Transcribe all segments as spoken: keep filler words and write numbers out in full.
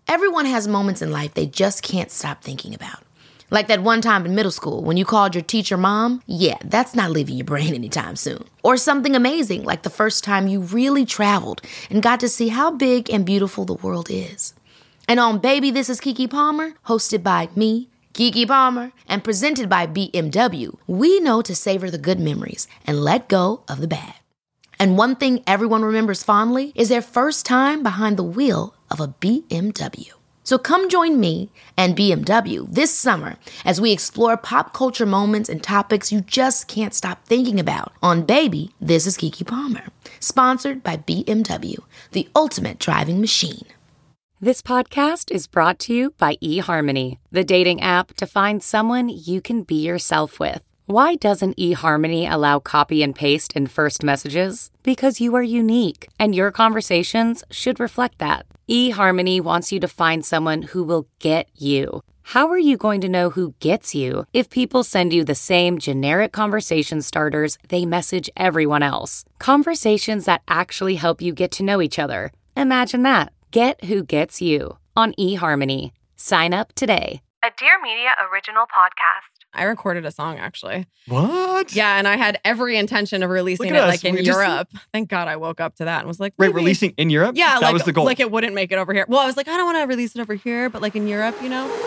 Everyone has moments in life they just can't stop thinking about. Like that one time in middle school when you called your teacher mom. Yeah, that's not leaving your brain anytime soon. Or something amazing like the first time you really traveled and got to see how big and beautiful the world is. And on Baby, This is Keke Palmer, hosted by me, Keke Palmer, and presented by B M W, we know to savor the good memories and let go of the bad. And one thing everyone remembers fondly is their first time behind the wheel of a B M W. So come join me and B M W this summer as we explore pop culture moments and topics you just can't stop thinking about on Baby, This is Keke Palmer, sponsored by B M W, the ultimate driving machine. This podcast is brought to you by eHarmony, the dating app to find someone you can be yourself with. Why doesn't eHarmony allow copy and paste in first messages? Because you are unique, and your conversations should reflect that. eHarmony wants you to find someone who will get you. How are you going to know who gets you if people send you the same generic conversation starters they message everyone else? Conversations that actually help you get to know each other. Imagine that. Get who gets you on eHarmony. Sign up today. A Dear Media original podcast. I recorded a song, actually. What? Yeah, and I had every intention of releasing it us. like in We just- Europe. Thank God I woke up to that and was like, Right, maybe. releasing in Europe? Yeah, that like, was the goal. like it wouldn't make it over here. Well, I was like, I don't want to release it over here, but like in Europe, you know?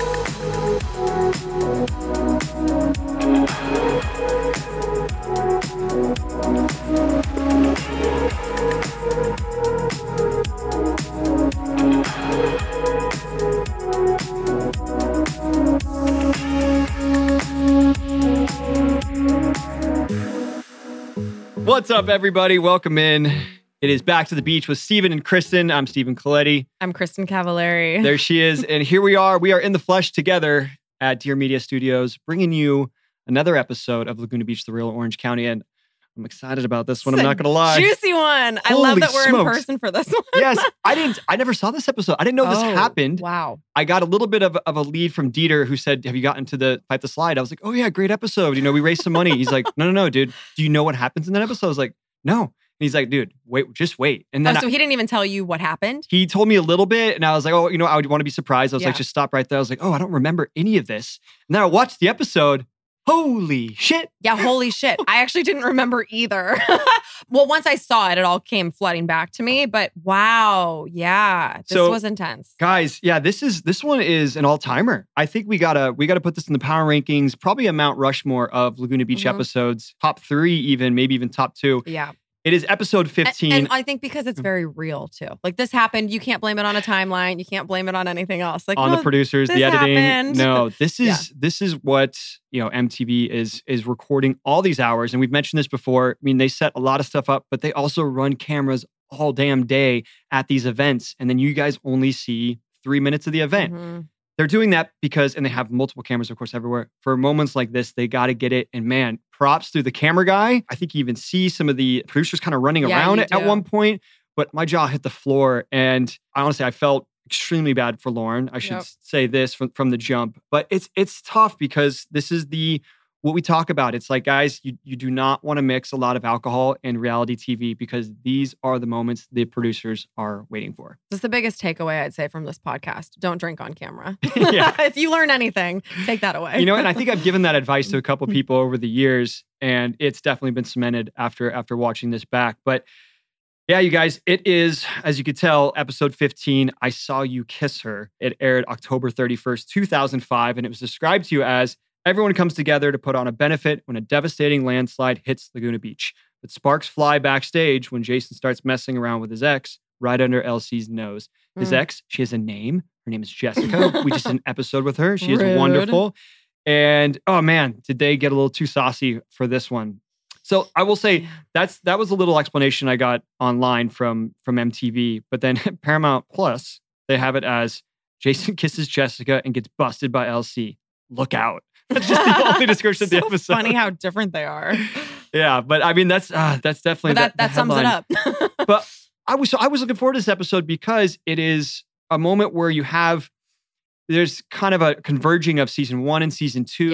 What's up, everybody? Welcome in. It is Back to the Beach with Stephen and Kristen. I'm Stephen Coletti. I'm Kristen Cavallari. There she is. And here we are. We are in the flesh together at Dear Media Studios, bringing you another episode of Laguna Beach, the real Orange County. And I'm excited about this one. I'm not going to lie. Juicy one. I Holy love that we're smokes. in person for this one. Yes, I didn't. I never saw this episode. I didn't know this Oh, happened. Wow. I got a little bit of, of a lead from Dieter, who said, have you gotten to the Fight the Slide? I was like, oh yeah, great episode. You know, we raised some money. He's like, no, no, no, dude. Do you know what happens in that episode? I was like, no. And he's like, dude, wait, just wait. And then Oh, so I- he didn't even tell you what happened? he told me a little bit, and I was like, oh, you know, I would want to be surprised. I was Yeah. like, just stop right there. I was like, oh, I don't remember any of this. And then I watched the episode. Holy shit. Yeah, holy shit. I actually didn't remember either. Well, once I saw it, it all came flooding back to me. But wow, yeah, this So- was intense. Guys, yeah, this is this one is an all-timer. I think we gotta we gotta put this in the power rankings, probably a Mount Rushmore of Laguna Beach Mhm. episodes, top three, even, maybe even top two. Yeah. It is episode And, fifteen. and I think because it's very real too. Like this happened, you can't blame it on a timeline. You can't blame it on anything else. Like on no, the producers, this the editing. happened. No, this is Yeah. this is what you know M T V is is recording all these hours, and we've mentioned this before. I mean, they set a lot of stuff up, but they also run cameras all damn day at these events, and then you guys only see three minutes of the event. Mhm. They're doing that because, and they have multiple cameras, of course, everywhere. For moments like this, they got to get it. And man, props to the camera guy. I think you even see some of the producers kind of running Yeah, around you it at do. one point. But my jaw hit the floor. And I honestly, I felt extremely bad for Lauren. I should Yep. say this from, from the jump. But it's it's tough because this is the what we talk about. It's like, guys, you, you do not want to mix a lot of alcohol and reality T V because these are the moments the producers are waiting for. That's the biggest takeaway I'd say from this podcast. Don't drink on camera. Yeah. If you learn anything, take that away. You know, and I think I've given that advice to a couple of people over the years, and it's definitely been cemented after after watching this back. But yeah, you guys, it is, as you could tell, episode fifteen, I Saw You Kiss Her. It aired October thirty-first, two thousand five, and it was described to you as everyone comes together to put on a benefit when a devastating landslide hits Laguna Beach. But sparks fly backstage when Jason starts messing around with his ex right under L C's nose. His Mm. ex, she has a name. Her name is Jessica. We just did an episode with her. She is Rude. wonderful. And oh man, did they get a little too saucy for this one? So I will say that's that was a little explanation I got online from from M T V. But then Paramount Plus, they have it as Jason kisses Jessica and gets busted by L C. Look out. That's just the only description of the so episode. funny how different they are. Yeah, but I mean that's uh, that's definitely But that, the that sums it headline. up. But I was so I was looking forward to this episode because it is a moment where you have there's kind of a converging of season one and season two, Yep.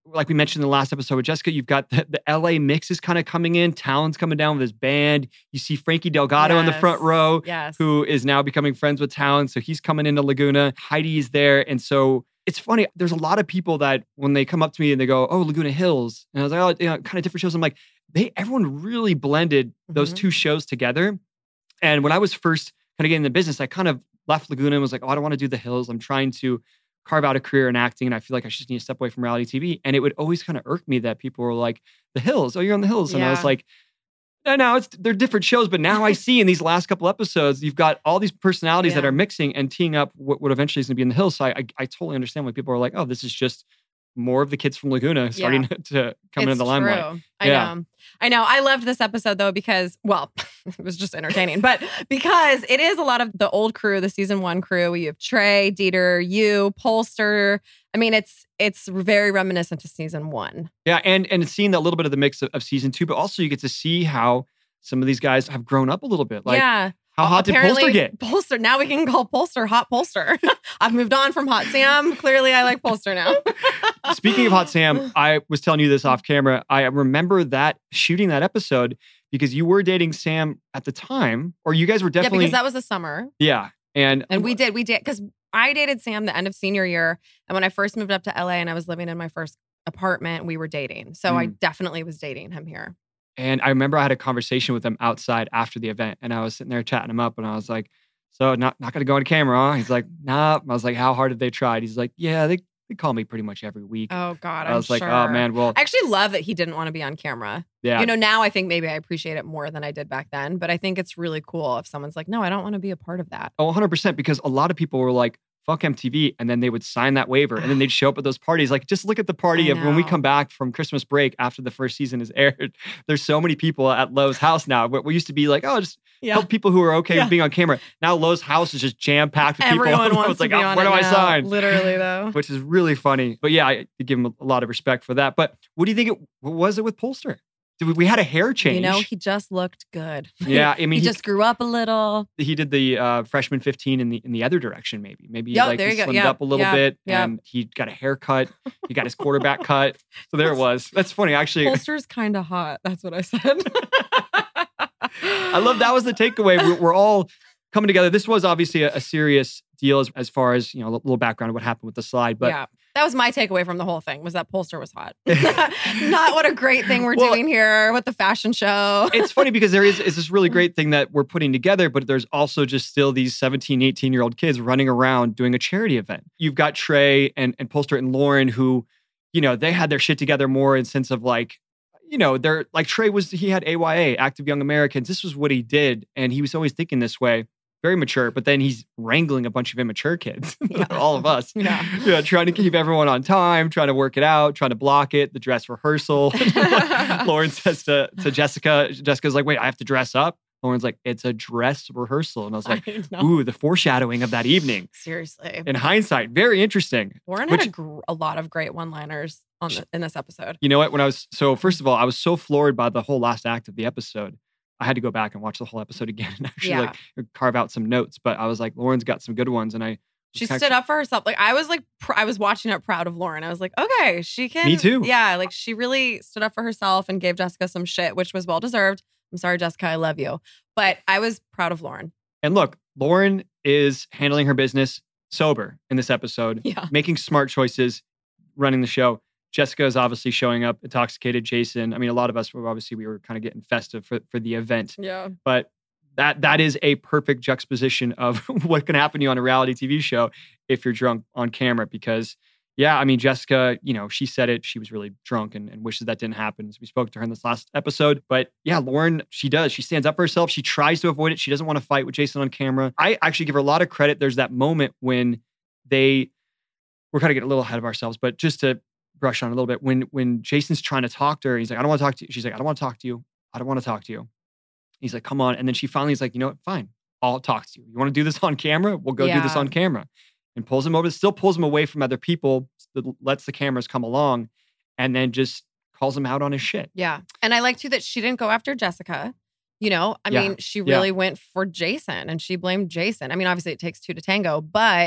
like we mentioned in the last episode with Jessica, you've got the, the L A mix is kind of coming in. Talon's coming down with his band. You see Frankie Delgado yes. in the front row, yes. who is now becoming friends with Talon. So he's coming into Laguna. Heidi's there. And so it's funny. There's a lot of people that when they come up to me and they go, oh, Laguna Hills. And I was like, oh, you know, kind of different shows. I'm like, they, everyone really blended those mm-hmm. two shows together. And when I was first kind of getting in the business, I kind of left Laguna and was like, oh, I don't want to do the Hills. I'm trying to carve out a career in acting. And I feel like I just need to step away from reality T V. And it would always kind of irk me that people were like, the Hills, oh, you're on the Hills. And yeah. I was like, no, no, it's, they're different shows. But now I see in these last couple episodes, you've got all these personalities yeah. that are mixing and teeing up what, what eventually is going to be in the Hills. So I, I, I totally understand why people are like, oh, this is just more of the kids from Laguna starting yeah. to come it's into the limelight. True. I yeah. know. I know. I loved this episode though because, well, it was just entertaining, but because it is a lot of the old crew, the season one crew. You have Trey, Dieter, you, Polster. I mean, it's it's very reminiscent to season one. Yeah, and and seeing a little bit of the mix of, of season two, but also you get to see how some of these guys have grown up a little bit. Like, yeah. How hot did Polster get? Polster. Now we can call Polster Hot Polster. I've moved on from Hot Sam. Clearly, I like Polster now. Speaking of Hot Sam, I was telling you this off camera. I remember that shooting that episode because you were dating Sam at the time, or you guys were definitely. Yeah, because that was the summer. Yeah. And, and we did, we did, because I dated Sam the end of senior year. And when I first moved up to L A and I was living in my first apartment, we were dating. So mm. I definitely was dating him here. And I remember I had a conversation with him outside after the event, and I was sitting there chatting him up, and I was like, so not not going to go on camera, huh? He's like, nah. I was like, how hard have they tried? He's like, yeah, they, they call me pretty much every week. Oh, God, I I'm was like, sure. oh, man, well. I actually love that he didn't want to be on camera. Yeah. You know, now I think maybe I appreciate it more than I did back then, but I think it's really cool if someone's like, no, I don't want to be a part of that. Oh, one hundred percent, because a lot of people were like, fuck M T V, and then they would sign that waiver, and then they'd show up at those parties. Like, just look at the party of when we come back from Christmas break after the first season is aired. There's so many people at Lowe's house now. We used to be like, oh, just yeah. help people who are okay yeah. with being on camera. Now Lowe's house is just jam-packed with Everyone people. Everyone wants it's like, to be oh, on where it do I now. sign? Literally, though. Which is really funny. But yeah, I give him a lot of respect for that. But what do you think it what was it with Polster? Did we, we had a hair change. You know, he just looked good. Yeah, I mean, he, he just grew up a little. He did the uh, freshman fifteen in the in the other direction, maybe. Maybe yep, like there he you go. slimmed yep, up a little yep, bit, yep. and he got a haircut. He got his quarterback cut. So there it was. That's funny, actually. Polster's kind of hot. That's what I said. I love that was the takeaway. We're, we're all coming together. This was obviously a, a serious deal as, as far as, you know, a little background of what happened with the slide. But yeah, that was my takeaway from the whole thing was that Polster was hot. Not what a great thing we're well, doing here with the fashion show. It's funny because there is, is this really great thing that we're putting together, but there's also just still these seventeen, eighteen year old kids running around doing a charity event. You've got Trey and, and Polster and Lauren who, you know, they had their shit together more in sense of like, you know, they're like Trey was, he had A Y A, Active Young Americans. This was what he did. And he was always thinking this way. Very mature, but then he's wrangling a bunch of immature kids, yeah. all of us. Yeah. yeah, trying to keep everyone on time, trying to work it out, trying to block it, the dress rehearsal. Lauren says to, to Jessica, Jessica's like, wait, I have to dress up? Lauren's like, it's a dress rehearsal. And I was like, I ooh, the foreshadowing of that evening. Seriously. In hindsight, very interesting. Lauren Which, had a, gr- a lot of great one-liners on the, in this episode. You know what? When I was, so first of all, I was so floored by the whole last act of the episode. I had to go back and watch the whole episode again and actually yeah. like carve out some notes. But I was like, Lauren's got some good ones. And I She stood actually, up for herself. Like I was like, pr- I was watching it proud of Lauren. I was like, okay, she can. Me too. Yeah. Like she really stood up for herself and gave Jessica some shit, which was well-deserved. I'm sorry, Jessica, I love you. But I was proud of Lauren. And look, Lauren is handling her business sober in this episode, yeah. making smart choices, running the show. Jessica is obviously showing up intoxicated. Jason, I mean, a lot of us were obviously, we were kind of getting festive for, for the event. Yeah. But that that is a perfect juxtaposition of what can happen to you on a reality T V show if you're drunk on camera. Because, yeah, I mean, Jessica, you know, she said it. She was really drunk and, and wishes that didn't happen. So we spoke to her in this last episode. But yeah, Lauren, she does. She stands up for herself. She tries to avoid it. She doesn't want to fight with Jason on camera. I actually give her a lot of credit. There's that moment when they, we're kind of getting a little ahead of ourselves, but just to brush on a little bit, when when Jason's trying to talk to her, he's like, I don't want to talk to you. She's like, I don't want to talk to you. I don't want to talk to you. He's like, come on. And then she finally is like, you know what? Fine. I'll talk to you. You want to do this on camera? We'll go yeah. do this on camera. And pulls him over, still pulls him away from other people, lets the cameras come along, and then just calls him out on his shit. Yeah. And I like too that she didn't go after Jessica. You know, I yeah. mean, she really yeah. went for Jason and she blamed Jason. I mean, obviously it takes two to tango, but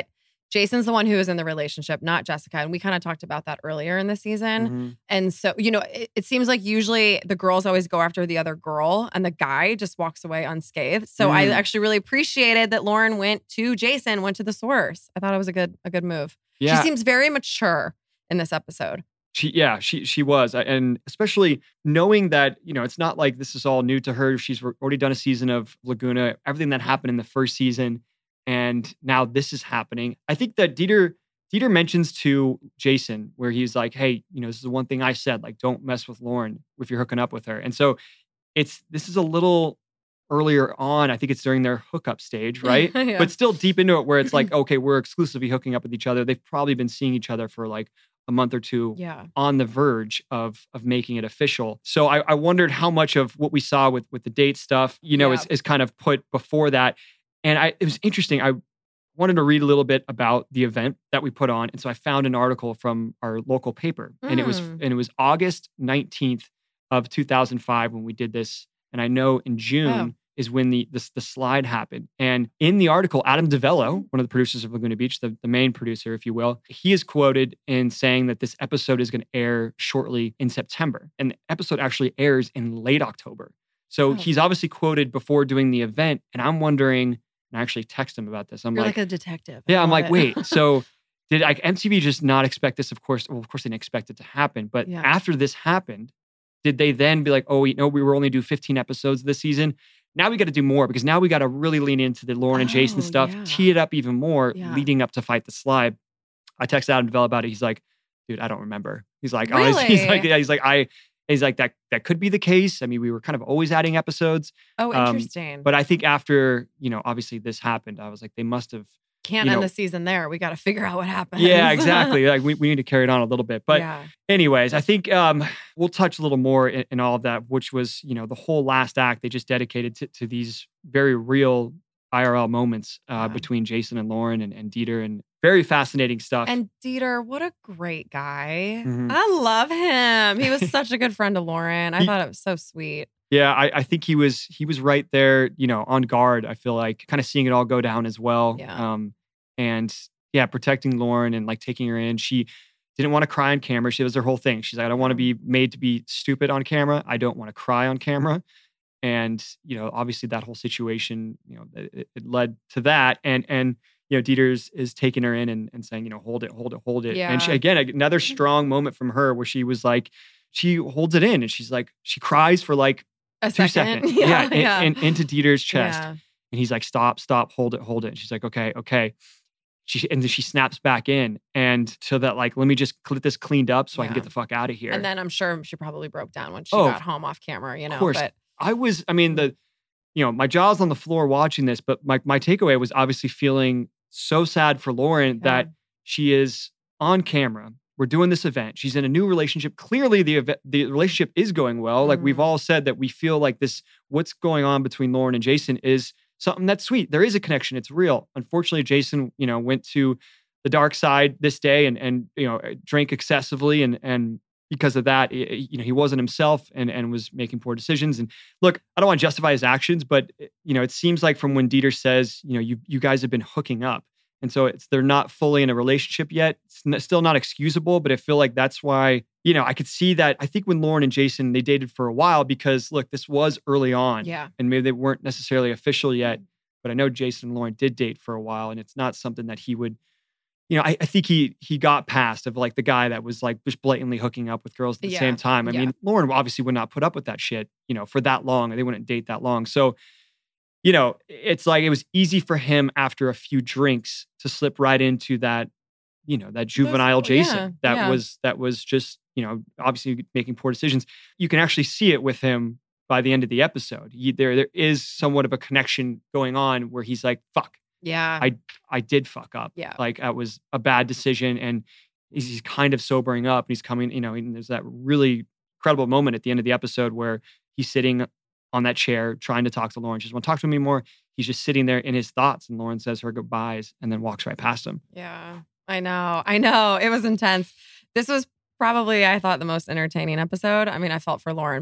Jason's the one who is in the relationship, not Jessica. And we kind of talked about that earlier in the season. Mm-hmm. And so, you know, it, it seems like usually the girls always go after the other girl and the guy just walks away unscathed. So Mm. I actually really appreciated that Lauren went to Jason, went to the source. I thought it was a good, a good move. Yeah. She seems very mature in this episode. She, yeah, she she was, and especially knowing that, you know, it's not like this is all new to her. She's already done a season of Laguna, everything that happened in the first season, and now this is happening. I think that Dieter Dieter mentions to Jason where he's like, "Hey, you know, this is the one thing I said, like, don't mess with Lauren if you're hooking up with her." And so it's this is a little earlier on. I think it's during their hookup stage, right? Yeah. But still deep into it, where it's like, okay, we're exclusively hooking up with each other. They've probably been seeing each other for like a month or two Yeah. on the verge of of making it official. So I, I wondered how much of what we saw with with the date stuff, you know, Yeah. is, is kind of put before that. And I it was interesting. I wanted to read a little bit about the event that we put on. And so I found an article from our local paper. And it was Mm. and it was August nineteenth of two thousand five when we did this. And I know in June Oh. is when the, the the slide happened. And in the article, Adam DeVello, one of the producers of Laguna Beach, the, the main producer, if you will, he is quoted in saying that this episode is going to air shortly in September. And the episode actually airs in late October. So Oh. he's obviously quoted before doing the event. And I'm wondering, and I actually text him about this. I'm You're like, like, a detective. I yeah, I'm love like, it. wait, so did like M T V just not expect this? Of course, well, of course they didn't expect it to happen. But Yeah. after this happened, did they then be like, oh, you know, we were only do fifteen episodes this season? Now we got to do more because now we got to really lean into the Lauren and Jason Oh, stuff, yeah. tee it up even more Yeah. leading up to Fight the Slide. I texted Adam DeVell about it. He's like, dude, I don't remember. He's like, honestly, he's Really? like, yeah, he's like, I, he's like, that, that could be the case. I mean, we were kind of always adding episodes, Oh, Um, interesting. but I think after, you know, obviously this happened, I was like, they must have, Can't you end know- the season there. We got to figure out what happens. yeah, exactly. Like we, we need to carry it on a little bit, but yeah. anyways, I think um, we'll touch a little more in, in all of that, which was, you know, the whole last act they just dedicated to, to these very real I R L moments uh, Yeah. between Jason and Lauren and, and Dieter, and very fascinating stuff. And Dieter, what a great guy. Mhm. I love him. He was such a good friend to Lauren. I He- thought it was so sweet. yeah, I, I think he was he was right there, you know, on guard. I feel like kind of seeing it all go down as well. Yeah. Um, and yeah, protecting Lauren and like taking her in. She didn't want to cry on camera. She was her whole thing. She's like, I don't want to be made to be stupid on camera. I don't want to cry on camera. And, you know, obviously that whole situation, you know, it, it led to that. And, and, you know, Dieter's is taking her in and, and saying, you know, hold it, hold it, hold it. And she, Yeah. again, another strong moment from her where she was like, she holds it in and she's like, she cries for like A two second. seconds. Yeah. in- yeah. in- into Dieter's chest. Yeah. And he's like, stop, stop, hold it, hold it. And she's like, okay, okay. She, and then she snaps back in. And so that like, let me just get this cleaned up so I can Yeah. get the fuck out of here. And then I'm sure she probably broke down when she Oh, got home off camera, you know. of course. But I was, I mean, the, you know, my jaw's on the floor watching this, but my, my takeaway was obviously feeling so sad for Lauren Yeah. that she is on camera. We're doing this event. She's in a new relationship. Clearly the event, the relationship is going well. Like we've Mhm. all said that we feel like this, what's going on between Lauren and Jason is something that's sweet. There is a connection. It's real. Unfortunately, Jason, you know, went to the dark side this day and, and, you know, drank excessively. And, and because of that, y- you know, he wasn't himself and, and was making poor decisions. And look, I don't want to justify his actions, but, you know, it seems like from when Dieter says, you know, you, you guys have been hooking up. And so it's, they're not fully in a relationship yet. It's n- still not excusable, but I feel like that's why, you know, I could see that. I think when Lauren and Jason, they dated for a while because look, this was early on yeah. and maybe they weren't necessarily official yet, but I know Jason and Lauren did date for a while and it's not something that he would, you know, I, I think he, he got past of like the guy that was like just blatantly hooking up with girls at the Yeah, same time. I yeah. mean, Lauren obviously would not put up with that shit, you know, for that long. They wouldn't date that long. So, you know, it's like it was easy for him after a few drinks to slip right into that, you know, that juvenile Jason yeah, that yeah. was that was just, you know, obviously making poor decisions. You can actually see it with him by the end of the episode. He, there there is somewhat of a connection going on where he's like, fuck, Yeah. I I did fuck up. Yeah. Like that was a bad decision. And he's, he's kind of sobering up. And he's coming, you know, and there's that really incredible moment at the end of the episode where he's sitting on that chair trying to talk to Lauren. She doesn't want to talk to him anymore. He's just sitting there in his thoughts. And Lauren says her goodbyes and then walks right past him. Yeah, I know. I know. It was intense. This was probably, I thought, the most entertaining episode. I mean, I felt for Lauren, but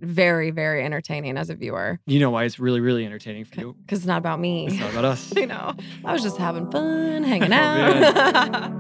very, very entertaining as a viewer. You know why it's really, really entertaining for you? Because it's not about me. It's not about us. I know. I was just having fun, hanging Oh, out.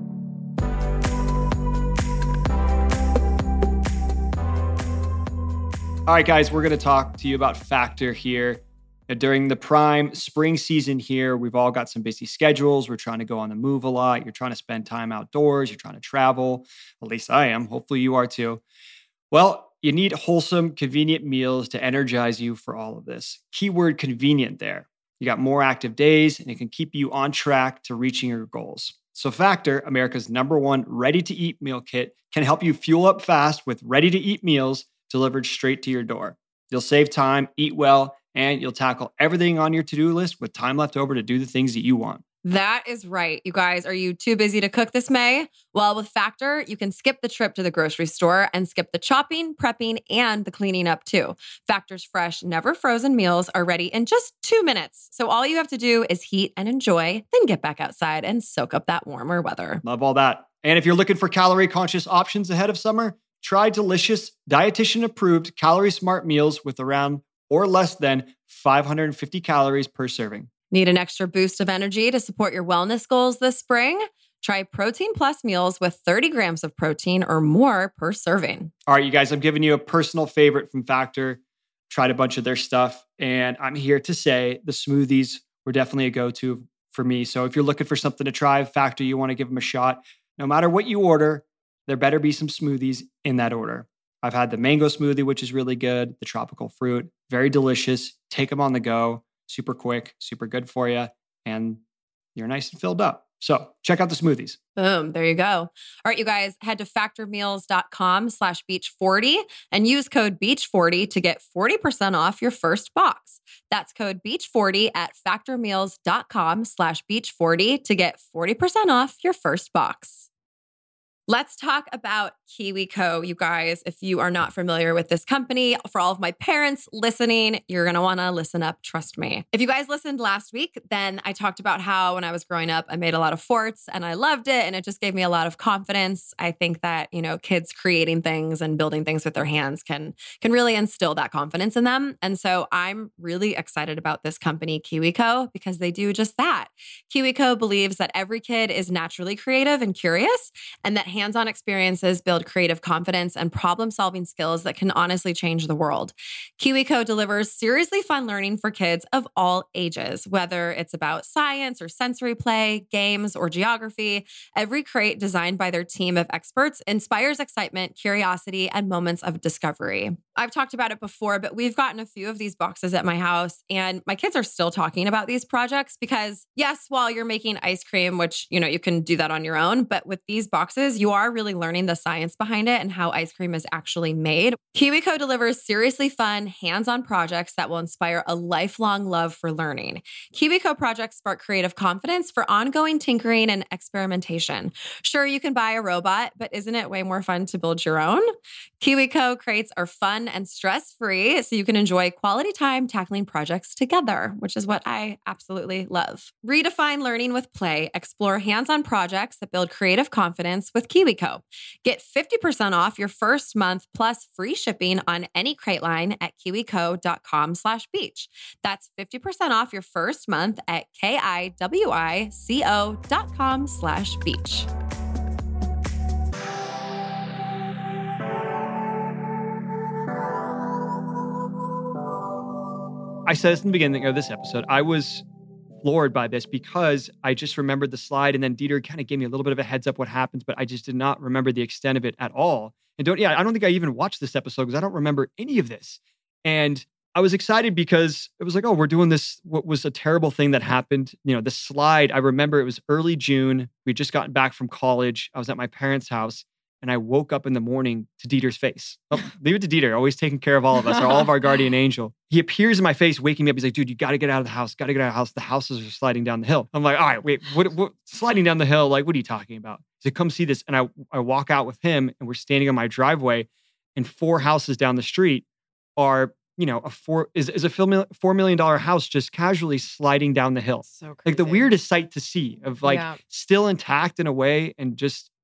All right, guys, we're going to talk to you about Factor here. During the prime spring season here, we've all got some busy schedules. We're trying to go on the move a lot. You're trying to spend time outdoors. You're trying to travel. At least I am. Hopefully you are too. Well, you need wholesome, convenient meals to energize you for all of this. Keyword convenient there. You got more active days and it can keep you on track to reaching your goals. So Factor, America's number one ready-to-eat meal kit, can help you fuel up fast with ready-to-eat meals delivered straight to your door. You'll save time, eat well, and you'll tackle everything on your to-do list with time left over to do the things that you want. That is right. You guys, are you too busy to cook this May? Well, with Factor, you can skip the trip to the grocery store and skip the chopping, prepping, and the cleaning up too. Factor's fresh, never frozen meals are ready in just two minutes. So all you have to do is heat and enjoy, then get back outside and soak up that warmer weather. Love all that. And if you're looking for calorie-conscious options ahead of summer, try delicious, dietitian-approved, calorie-smart meals with around or less than five hundred fifty calories per serving. Need an extra boost of energy to support your wellness goals this spring? Try Protein Plus meals with thirty grams of protein or more per serving. All right, you guys, I'm giving you a personal favorite from Factor. Tried a bunch of their stuff, and I'm here to say the smoothies were definitely a go-to for me. So if you're looking for something to try, Factor, you want to give them a shot. No matter what you order, there better be some smoothies in that order. I've had the mango smoothie, which is really good. The tropical fruit, very delicious. Take them on the go. Super quick, super good for you. And you're nice and filled up. So check out the smoothies. Boom. There you go. All right, you guys, head to factormeals.com slash beach40 and use code beach forty to get forty percent off your first box. That's code beach forty at factormeals.com slash beach40 to get forty percent off your first box. Let's talk about KiwiCo, you guys. If you are not familiar with this company, for all of my parents listening, you're going to want to listen up. Trust me. If you guys listened last week, then I talked about how when I was growing up, I made a lot of forts and I loved it. And it just gave me a lot of confidence. I think that, you know, kids creating things and building things with their hands can, can really instill that confidence in them. And so I'm really excited about this company, KiwiCo, because they do just that. KiwiCo believes that every kid is naturally creative and curious, and that hands-on experiences build creative confidence and problem-solving skills that can honestly change the world. KiwiCo delivers seriously fun learning for kids of all ages, whether it's about science or sensory play, games, or geography. Every crate designed by their team of experts inspires excitement, curiosity, and moments of discovery. I've talked about it before, but we've gotten a few of these boxes at my house, and my kids are still talking about these projects because, yes, while you're making ice cream, which, you know, you can do that on your own, but with these boxes, you are really learning the science behind it and how ice cream is actually made. KiwiCo delivers seriously fun, hands-on projects that will inspire a lifelong love for learning. KiwiCo projects spark creative confidence for ongoing tinkering and experimentation. Sure, you can buy a robot, but isn't it way more fun to build your own? KiwiCo crates are fun and stress-free, so you can enjoy quality time tackling projects together, which is what I absolutely love. Redefine learning with play. Explore hands-on projects that build creative confidence with KiwiCo. Get fifty percent off your first month plus free shipping on any crate line at kiwico.com slash beach. That's fifty percent off your first month at K-I-W-I-C-O dot com slash beach. I said this in the beginning of this episode. I was floored by this because I just remembered the slide, and then Dieter kind of gave me a little bit of a heads up what happens, but I just did not remember the extent of it at all. And don't, yeah, I don't think I even watched this episode because I don't remember any of this. And I was excited because it was like, oh, we're doing this, what was a terrible thing that happened. You know, the slide, I remember it was early June. We'd just gotten back from college. I was at my parents' house. And I woke up in the morning to Dieter's face. Oh, leave it to Dieter, always taking care of all of us, or all of our guardian angel. He appears in my face, waking me up. He's like, dude, you got to get out of the house. Got to get out of the house. The houses are sliding down the hill. I'm like, all right, wait, what, what? Sliding down the hill? Like, what are you talking about? He said, come see this. And I, I walk out with him, and we're standing on my driveway, and four houses down the street are, you know, a four is, is a four million dollars house just casually sliding down the hill. So crazy. Like the weirdest sight to see of like Yeah. still intact in a way, and just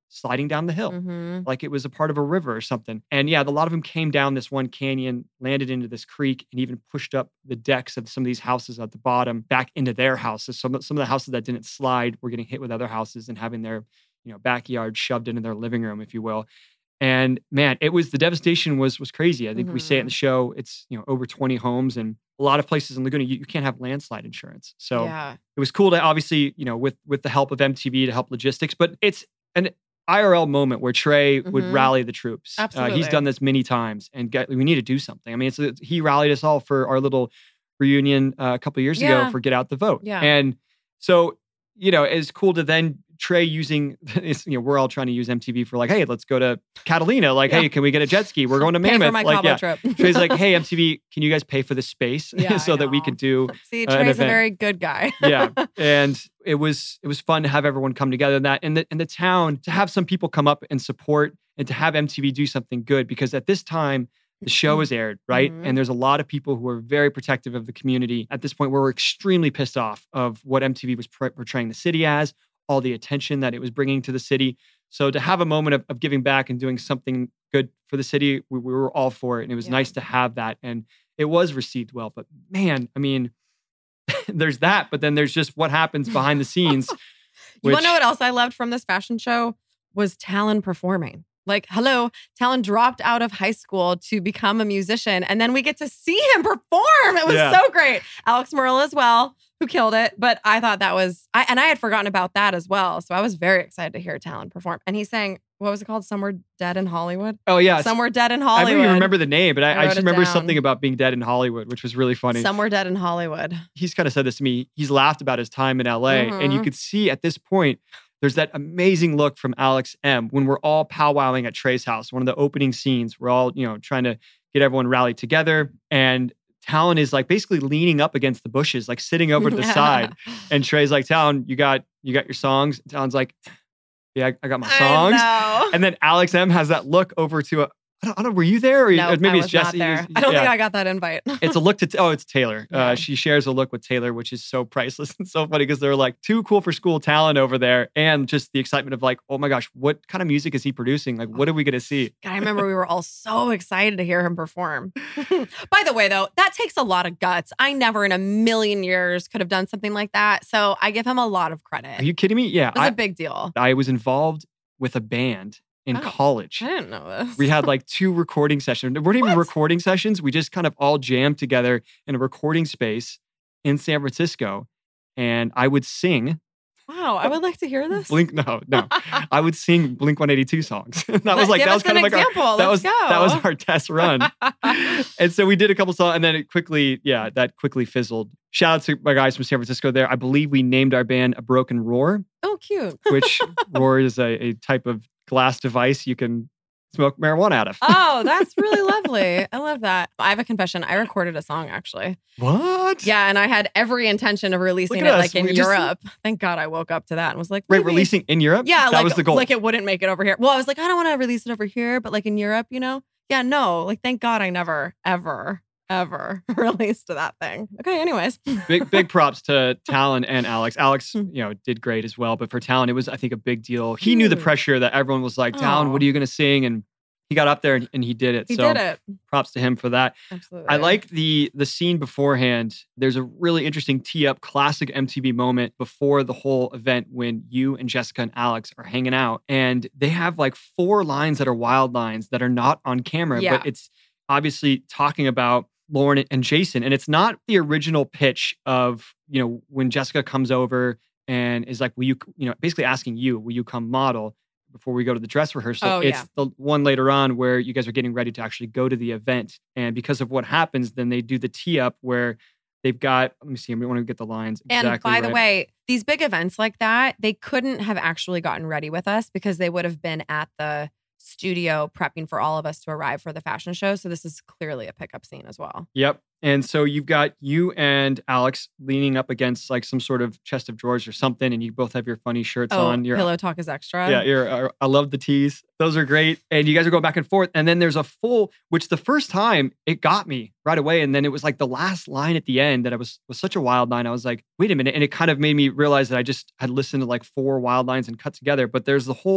sliding down the hill. Mhm. Like it was a part of a river or something. And yeah, a lot of them came down this one canyon, landed into this creek, and even pushed up the decks of some of these houses at the bottom back into their houses. Some, some of the houses that didn't slide were getting hit with other houses and having their, you know, backyard shoved into their living room, if you will. And man, it was, the devastation was was crazy. I think we say it in the show, it's, you know, over twenty homes, and a lot of places in Laguna, you, you can't have landslide insurance. So Yeah. it was cool to obviously, you know, with with the help of M T V to help logistics, but it's an I R L moment where Trey would Mhm. rally the troops. Uh, Absolutely. he's done this many times, and get, we need to do something. I mean, it's, it's he rallied us all for our little reunion uh, a couple of years Yeah. ago for Get Out the Vote. Yeah. And so, you know, it's cool to then Trey using, it's, you know, we're all trying to use M T V for like, hey, let's go to Catalina. Like, Yeah. hey, can we get a jet ski? We're going to Pay Mammoth. for my like, Cabo yeah. trip. Trey's like, hey, M T V, can you guys pay for the space Yeah, so I that we know. could do See, uh, an Trey's a event. very good guy. yeah, and it was it was fun to have everyone come together in that in the in the town, to have some people come up and support, and to have M T V do something good, because at this time the show was aired, right? Mhm. And there's a lot of people who are very protective of the community at this point. Where we're extremely pissed off of what M T V was por- portraying the city as, all the attention that it was bringing to the city. So to have a moment of, of giving back and doing something good for the city, we, we were all for it, and it was Yeah. nice to have that, and it was received well. But man, I mean, there's that, but then there's just what happens behind the scenes. You which, want to know what else I loved from this fashion show? Was Talon performing. Like, hello, Talon dropped out of high school to become a musician, and then we get to see him perform. It was Yeah. so great. Alex Merle as well, who killed it. But I thought that was, I and I had forgotten about that as well. So I was very excited to hear Talon perform. And he sang, what was it called? Somewhere Dead in Hollywood? Oh yeah, Somewhere Dead in I Hollywood. don't even remember the name, but I, I I, wrote just it remember down. something about being dead in Hollywood, which was really funny. Somewhere Dead in Hollywood. He's kind of said this to me. He's laughed about his time in L A, and you Mhm. could see at this point, there's that amazing look from Alex M. when we're all powwowing at Trey's house. One of the opening scenes, we're all, you know, trying to get everyone rallied together, and Talon is like basically leaning up against the bushes, like sitting over to the side. And Trey's like, Talon, you got you got your songs? Talon's like, yeah, I, I got my songs. I know. And then Alex M has that look over to a, I don't, I don't know, were you there? Or No, maybe I it's was not Jesse. there. It was- I don't yeah. think I got that invite. It's a look to, oh, it's Taylor. Yeah. Uh, she shares a look with Taylor, which is so priceless and so funny, because they're like too cool for school talent over there. And just the excitement of like, oh my gosh, what kind of music is he producing? Like, what are we going to see? God, I remember we were all so excited to hear him perform. By the way, though, that takes a lot of guts. I never in a million years could have done something like that. So I give him a lot of credit. Are you kidding me? Yeah. It was I, a big deal. I was involved with a band in Oh, college. I didn't know this. We had like two recording sessions. They weren't even What? recording sessions. We just kind of all jammed together in a recording space in San Francisco. And I would sing Wow, I would like to hear this. Blink. No, no. I would sing Blink one eighty-two songs. that was like, Give that us was kind an of like our, example. that Let's was, that was go. our test run. And so we did a couple songs, and then it quickly, yeah, that quickly fizzled. Shout out to my guys from San Francisco there. I believe we named our band A Broken Roar, Oh, cute. which roar is a, a type of glass device you can smoke marijuana out of. Oh, that's really lovely. I love that. I have a confession. I recorded a song actually. What? Yeah, and I had every intention of releasing Look it at us. like in We just- Europe. Thank God I woke up to that and was like, Right, maybe- releasing in Europe? Yeah, that like, was the goal. like it wouldn't make it over here. Well, I was like, I don't want to release it over here, but like in Europe, you know? Yeah, no. Like, thank God I never, ever, ever released that thing. Okay, anyways. big big props to Talon and Alex. Alex, you know, did great as well. But for Talon, it was, I think, a big deal. He knew the Huge. pressure that everyone was like, Talon, Aw. what are you going to sing? And he got up there and, and he did it. He so did it. props to him for that. Absolutely. I like the the scene beforehand. There's a really interesting tee up, classic M T V moment before the whole event when you and Jessica and Alex are hanging out, and they have like four lines that are wild lines that are not on camera, Yeah. but it's obviously talking about Lauren and Jason, and it's not the original pitch of, you know, when Jessica comes over and is like, will you, you know, basically asking you, will you come model before we go to the dress rehearsal? Oh, It's yeah. the one later on where you guys are getting ready to actually go to the event. And because of what happens, then they do the tee up where they've got, let me see, I want to get the lines And exactly by the right. way, these big events like that, they couldn't have actually gotten ready with us because they would have been at the studio prepping for all of us to arrive for the fashion show. So this is clearly a pickup scene as well. Yep. And so you've got you and Alex leaning up against like some sort of chest of drawers or something, and you both have your funny shirts Oh, on. You're, Pillow Talk is extra. yeah, you're, uh, I love the tees. Those are great. And you guys are going back and forth. And then there's a full, which the first time it got me right away. And then it was like the last line at the end that I was, was such a wild line. I was like, wait a minute. And it kind of made me realize that I just had listened to like four wild lines and cut together. But there's the whole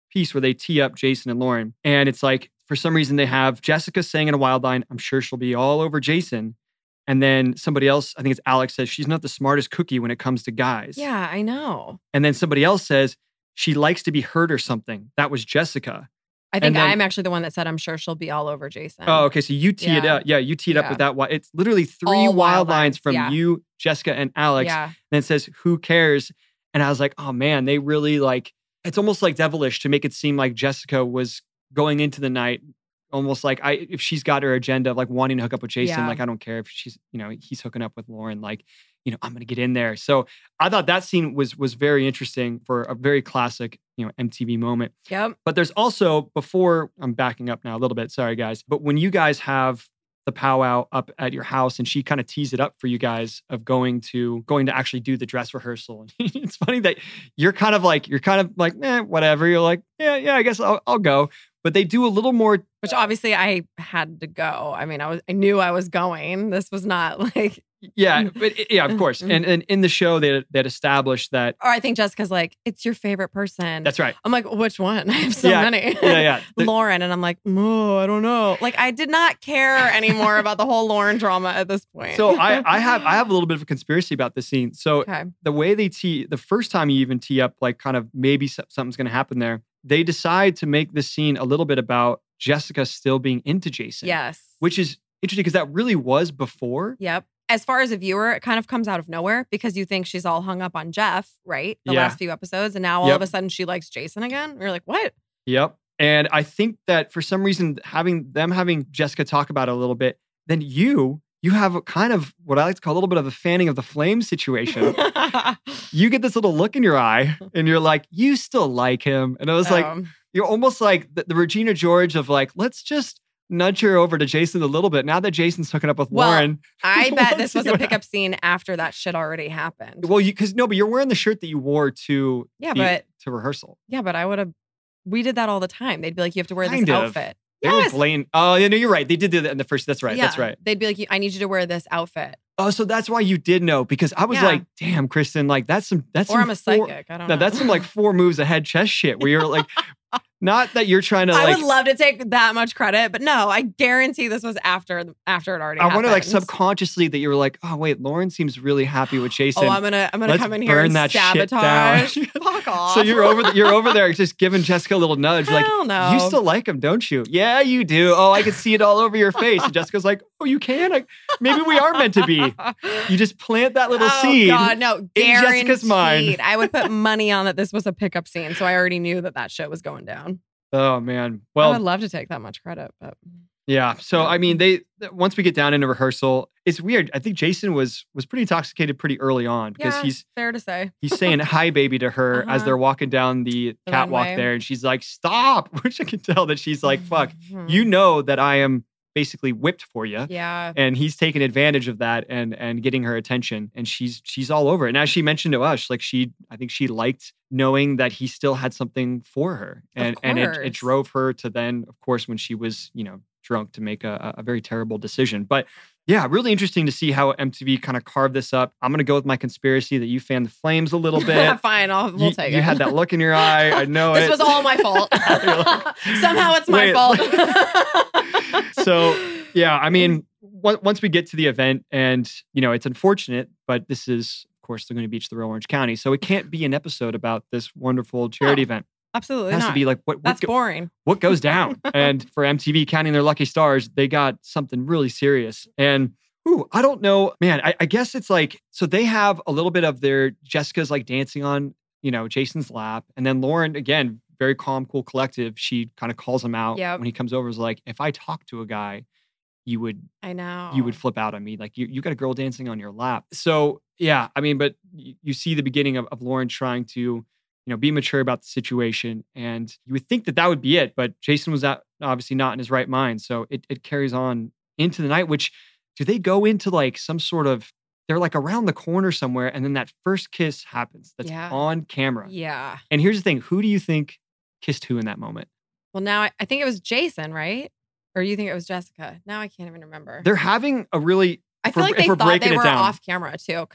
piece where they tee up Jason and Lauren. And it's like, for some reason, they have Jessica saying in a wild line, I'm sure she'll be all over Jason. And then somebody else, I think it's Alex, says she's not the smartest cookie when it comes to guys. Yeah, I know. And then somebody else says she likes to be hurt or something. That was Jessica. I think then, I'm actually the one that said I'm sure she'll be all over Jason. Oh, okay. So you tee yeah. it up. Yeah, you teed yeah. up with that. It's literally three all wild, wild lines, lines from yeah. you, Jessica, and Alex. Yeah. And it says, who cares? And I was like, oh man, they really like, it's almost like devilish to make it seem like Jessica was going into the night almost like I if she's got her agenda of like wanting to hook up with Jason, Yeah. like I don't care if she's, you know, he's hooking up with Lauren, like, you know, I'm gonna get in there. So I thought that scene was was very interesting for a very classic, you know, M T V moment. Yep. But there's also, before, I'm backing up now a little bit, sorry guys, but when you guys have the powwow up at your house and she kind of tees it up for you guys of going to going to actually do the dress rehearsal. And it's funny that you're kind of like, you're kind of like, eh, whatever. You're like, yeah, yeah, I guess I'll, I'll go. But they do a little more. Which obviously I had to go. I mean, I was I knew I was going. This was not like. Yeah, but yeah, of course. And, and in the show, they that established that. Or I think Jessica's like, it's your favorite person. That's right. I'm like, which one? I have so yeah, many. Yeah, yeah. The, Lauren. And I'm like, no, I don't know. Like, I did not care anymore about the whole Lauren drama at this point. So I, I have I have a little bit of a conspiracy about this scene. So okay. the way they tee, the first time you even tee up, like kind of maybe something's going to happen there, they decide to make this scene a little bit about Jessica still being into Jason. Yes. Which is interesting because that really was before. Yep. As far as a viewer, it kind of comes out of nowhere because you think she's all hung up on Jeff, right? The Yeah. last few episodes. And now all Yep. of a sudden she likes Jason again. And you're like, what? Yep. And I think that for some reason, having them having Jessica talk about it a little bit, then you, you have a kind of what I like to call a little bit of a fanning of the flame situation. You get this little look in your eye and you're like, you still like him. And I was like, Um, you're almost like the, the Regina George of like, let's just nudge her over to Jason a little bit. Now that Jason's hooking up with Well, Lauren. I bet let's this see was a what pickup scene after that shit already happened. Well, you because no, but you're wearing the shirt that you wore to Yeah, the- but- to rehearsal. Yeah, but I would have. We did that all the time. They'd be like, "You have to wear Kind this of. outfit." They Yes. were blatant. Oh, yeah, no, you're right. They did do that in the first. That's right. Yeah. That's right. They'd be like, "I need you to wear this outfit." Oh, so that's why you did know because I was Yeah. like, damn, Kristen, like that's some that's Or some I'm a four- psychic. I don't No, know. that's some like four moves ahead chess shit where you're like, not that you're trying to I like. would love to take that much credit, but no, I guarantee this was after after it already I happened. wonder, like subconsciously, that you were like, "Oh wait, Lauren seems really happy with Jason." Oh, I'm gonna I'm gonna Let's come in here burn and that shit down. sabotage. Fuck off. So you're over, you're over there, just giving Jessica a little nudge, like, Hell no. "You still like him, don't you?" "Yeah, you do." "Oh, I can see it all over your face." And Jessica's like, "Oh, you can? I, maybe we are meant to be." You just plant that little oh, seed. God, no, in guaranteed. Jessica's mind. I would put money on that this was a pickup scene, so I already knew that that shit was going down. Oh man. I would Well, love to take that much credit, but yeah. So I mean, they once we get down into rehearsal, it's weird. I think Jason was was pretty intoxicated pretty early on because yeah, he's fair to say. he's saying hi baby to her as Uh-huh. they're walking down the, The catwalk runway. there, and she's like, "Stop!" Which I can tell that she's like, "Fuck, Mhm. you know that I am basically whipped for you." Yeah. And he's taking advantage of that and and getting her attention, and she's she's all over it. And as she mentioned to us, like she, I think she liked knowing that he still had something for her, and and it, it course. drove her to then, of course, when she was you know drunk, to make a, a very terrible decision. But yeah, really interesting to see how M T V kind of carved this up. I'm gonna go with my conspiracy that you fanned the flames a little bit. Fine, I'll, we'll you, take you it. had that look in your eye. I know This it. was all my fault. Somehow it's my Wait. fault. So yeah, I mean, on- once we get to the event, and you know, it's unfortunate, but this is, of course, Laguna Beach, the real Orange County, so it can't be an episode about this wonderful charity No, event. Absolutely It has not. to be like what what, That's go- boring. what goes down. And for M T V counting their lucky stars, they got something really serious. And ooh, I don't know, man. I, I guess it's like, so they have a little bit of their Jessica's like dancing on, you know, Jason's lap, and then Lauren, again, very calm, cool, collective. She kind of calls him out Yep. when he comes over. Is like, if I talk to a guy, you would I know. you would flip out on me. Like you, you got a girl dancing on your lap. So yeah, I mean, but you, you see the beginning of, of Lauren trying to, you know, be mature about the situation. And you would think that that would be it, but Jason was not, obviously not in his right mind. So it, it carries on into the night, which do they go into like some sort of, they're like around the corner somewhere. And then that first kiss happens. That's Yeah. on camera. Yeah. And here's the thing. Who do you think kissed who in that moment? Well, now I, I think it was Jason, right? Or you think it was Jessica? Now I can't even remember. They're having a really, I if feel we're- like if they we're thought breaking they it were down. off camera too, because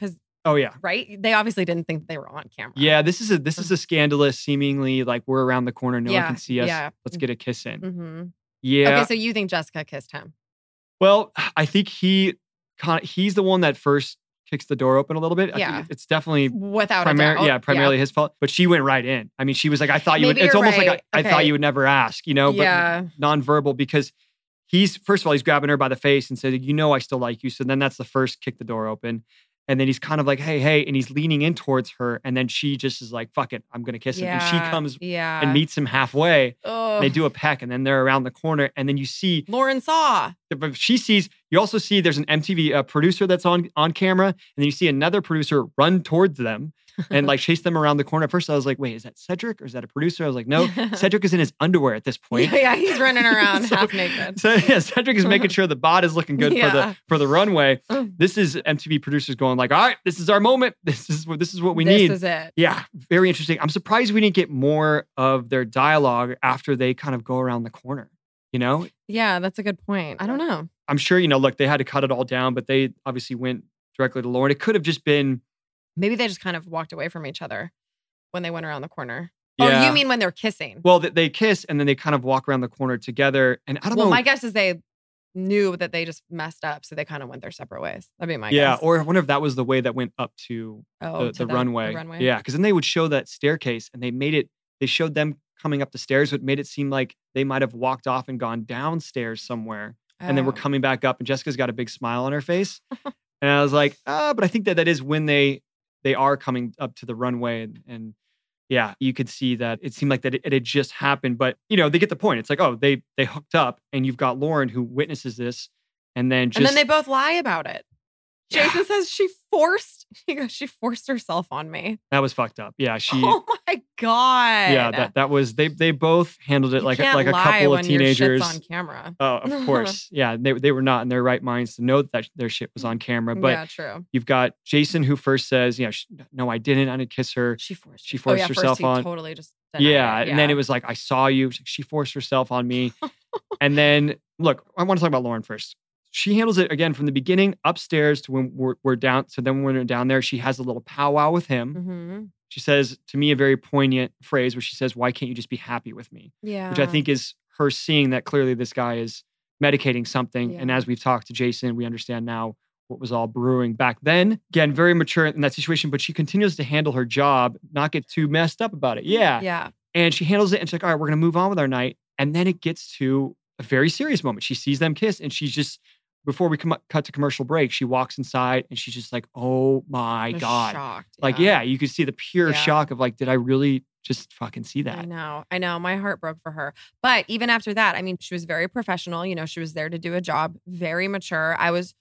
Oh yeah. right? They obviously didn't think they were on camera. Yeah, this is a this is a scandalous, seemingly like we're around the corner, no Yeah, one can see us. yeah. Let's get a kiss in. Mm-hmm. Yeah. Okay, so you think Jessica kissed him? Well, I think he kind of, he's the one that first kicks the door open a little bit. I Yeah. think it's definitely Without primar- a doubt. yeah, primarily his fault. But she went right in. I mean, she was like, I thought you Maybe would. It's you're almost right. like I, I Okay. thought you would never ask, you know, but Yeah. nonverbal because he's, first of all, he's grabbing her by the face and said, you know, I still like you. So then that's the first kick the door open. And then he's kind of like, hey, hey. And he's leaning in towards her. And then she just is like, fuck it, I'm going to kiss him. And she comes yeah. and meets him halfway. Ugh. They do a peck and then they're around the corner. And then you see, Lauren saw. but she sees, you also see there's an M T V uh, producer that's on, on camera. And then you see another producer run towards them and like chase them around the corner. At first I was like, wait, is that Cedric or is that a producer? I was like, no, Cedric is in his underwear at this point. Yeah, yeah, he's running around So- half naked. So yeah, Cedric is making sure the bod is looking good for Yeah. the for the runway. Mm. This is M T V producers going like, all right, this is our moment. This is what this is what we this need. is it. Yeah, very interesting. I'm surprised we didn't get more of their dialogue after they kind of go around the corner. You know, Yeah, that's a good point. I don't know. I'm sure, you know, look, they had to cut it all down, but they obviously went directly to Lauren. It could have just been, Maybe they just kind of walked away from each other when they went around the corner. Yeah. Oh, you mean when they're kissing? well, they, they kiss and then they kind of walk around the corner together. And I don't Well, know. my guess is they knew that they just messed up, so they kind of went their separate ways. That'd be my yeah, guess. or I wonder if that was the way that went up to oh, the, to the, runway. The runway. Yeah, because then they would show that staircase and they made it, they showed them coming up the stairs, but made it seem like they might have walked off and gone downstairs somewhere. And then we're Oh. coming back up and Jessica's got a big smile on her face. And I was like, ah, but I think that that is when they they are coming up to the runway. And, and yeah, you could see that it seemed like that it, it had just happened. But, you know, they get the point. It's like, oh, they they hooked up and you've got Lauren who witnesses this. And then just... And then they both lie about it. Yeah. Jason says she forced, he goes, she forced herself on me. That was fucked up. Yeah, she... Oh my God. Yeah, that, that was... They they both handled it You like, a, can't like a lie couple of when your teenagers. shit's on camera. Oh, of course. Yeah, they, they were not in their right minds to know that their shit was on camera. But yeah, true. you've got Jason who first says, yeah, sh- no, I didn't. I didn't kiss her. She forced. She oh, forced yeah, herself first he on. Totally just. denied Yeah, it. and then it was like, I saw you. She forced herself on me. And then, look, I want to talk about Lauren first. She handles it again from the beginning upstairs to when we're, we're down. So then when we're down there, she has a little powwow with him. Mhm. She says to me a very poignant phrase where she says, why can't you just be happy with me? Yeah. Which I think is her seeing that clearly this guy is medicating something. And Yeah. as we've talked to Jason, we understand now what was all brewing back then. Again, very mature in that situation, but she continues to handle her job, not get too messed up about it. Yeah. Yeah. And she handles it and she's like, all right, we're going to move on with our night. And then it gets to a very serious moment. She sees them kiss and she's just, before we come, cut to commercial break, she walks inside and she's just like, oh my Just God. Shocked. Like, yeah, you could see the pure Yeah. shock of like, did I really just fucking see I that? know. I know. My heart broke for her. But even after that, I mean, she was very professional. You know, she was there to do a job, very mature. I was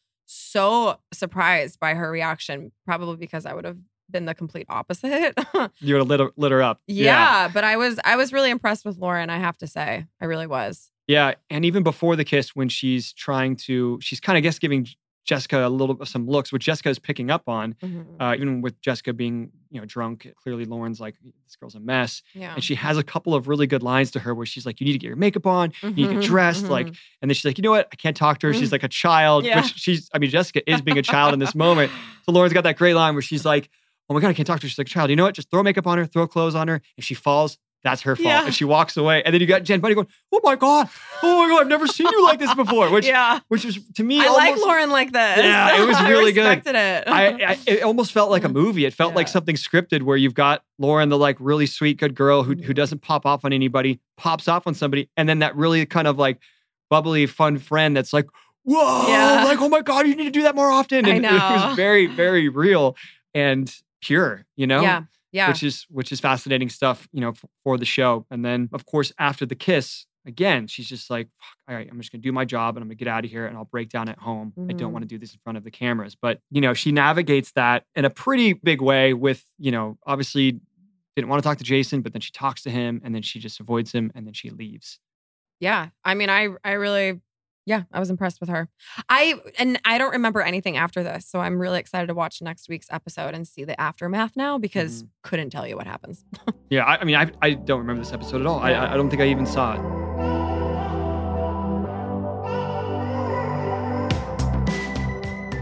so surprised by her reaction, probably because I would have been the complete opposite. You would have lit her, lit her up. yeah, but I was I was really impressed with Lauren, I have to say. I really was. Yeah. And even before the kiss, when she's trying to, she's kind of guess giving Jessica a little some looks, which Jessica is picking up on, Mhm. uh, even with Jessica being, you know, drunk. Clearly, Lauren's like, this girl's a mess. Yeah. And she has a couple of really good lines to her where she's like, you need to get your makeup on, you need to Mhm, get dressed. mhm. Like, and then she's like, you know what? I can't talk to her. She's Mm. like a child, Yeah. which she's, I mean, Jessica is being a child in this moment. So Lauren's got that great line where she's like, oh my God, I can't talk to her. She's like a child. You know what? Just throw makeup on her, throw clothes on her. And she falls. That's her fault. Yeah. And she walks away. And then you got Jen Bunny going, oh my God. Oh my God. I've never seen you like this before. Which, yeah. which was to me, I almost, like Lauren like this. Yeah, it was I really good. respected it. I, I, it almost felt like a movie. It felt like Yeah. something scripted where you've got Lauren, the like really sweet, good girl who, who doesn't pop off on anybody, pops off on somebody. And then that really kind of like bubbly, fun friend that's like, whoa, Yeah. like, oh my God, you need to do that more often. I And it know. was very, very real and pure, you know? Yeah. Yeah. Which is which is fascinating stuff, you know, f- for the show. And then, of course, after the kiss, again, she's just like, Fuck, all right, I'm just gonna do my job and I'm gonna get out of here and I'll break down at home. I don't Mhm. want to do this in front of the cameras. But, you know, she navigates that in a pretty big way with, you know, obviously didn't want to talk to Jason, but then she talks to him and then she just avoids him and then she leaves. Yeah. I mean, I I really, yeah, I was impressed with her. I and I don't remember anything after this, so I'm really excited to watch next week's episode and see the aftermath now because couldn't tell you what happens. Yeah, I, I mean, I, I don't remember this episode at all. I, I don't think I even saw it.